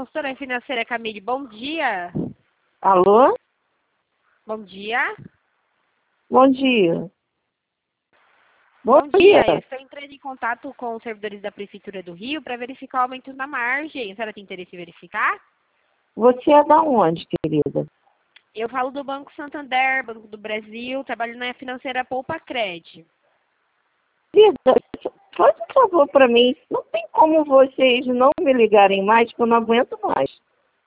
consultora financeira Camille, bom dia. Alô? Bom dia. Bom dia. Bom dia. Eu estou entrando em contato com os servidores da Prefeitura do Rio para verificar o aumento na margem. A senhora tem interesse em verificar? Você é da onde, querida? Eu falo do Banco Santander, Banco do Brasil, trabalho na financeira Poupa Cred. Querida, faz um favor para mim. Não tem como vocês não me ligarem mais, que eu não aguento mais.